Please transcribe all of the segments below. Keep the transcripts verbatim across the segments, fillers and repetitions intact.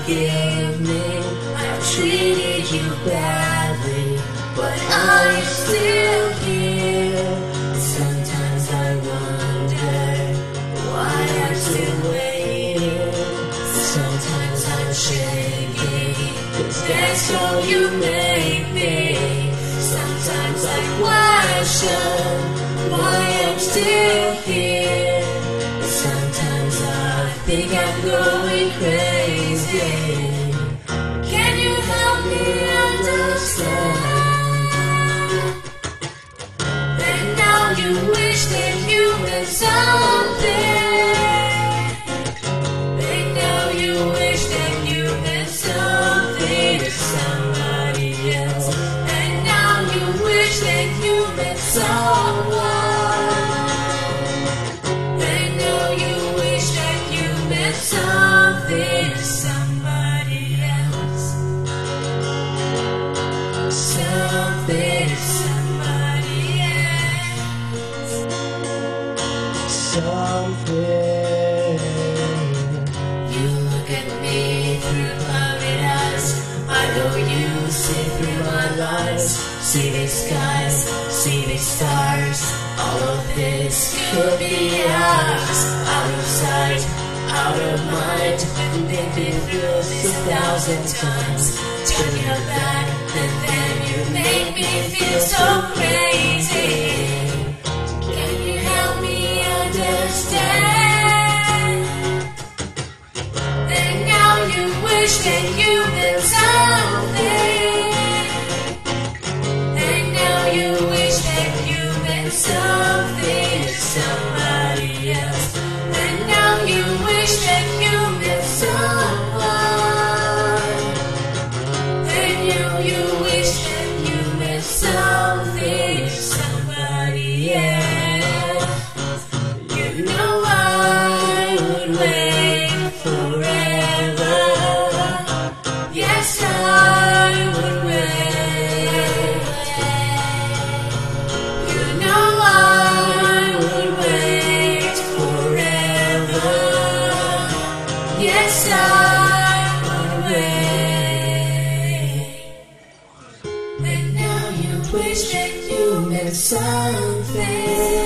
forgive me. I've treated you badly, but I'm still here. Sometimes I wonder why I'm still waiting. Sometimes I'm shaking, 'cause that's all you make me. Sometimes I question why I'm still here. Sometimes I think I'm going crazy. Can you help me understand? And now you wish that you meant something. And now you wish that you meant something to somebody else. And now you wish that you meant someone. And now you wish that you meant something to somebody else. Something to somebody else. Something. You look at me through clouded eyes. I know you see through my lies. See these skies, see these stars. All of this could be ours. Out of sight, out of mind. We've been through this a thousand times. Turn your back, and then you make me feel so crazy. Can you help me understand? Then now you wish that you meant something. And now you wish that you meant something to somebody else. And now you wish that you meant someone. And now you wish that you meant something to somebody else. You know I would wait forever. Yes, I would wait. You know I would wait forever. Yes, I would wait. And now you wish that you meant something.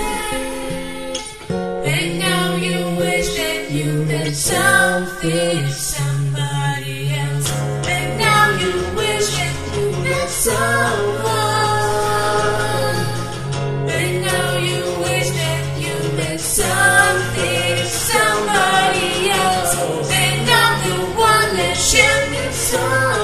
And now you wish that you meant something to somebody else. And now you wish that you meant someone. And now you wish that you meant something to somebody else. And I'm the one that you meant someone.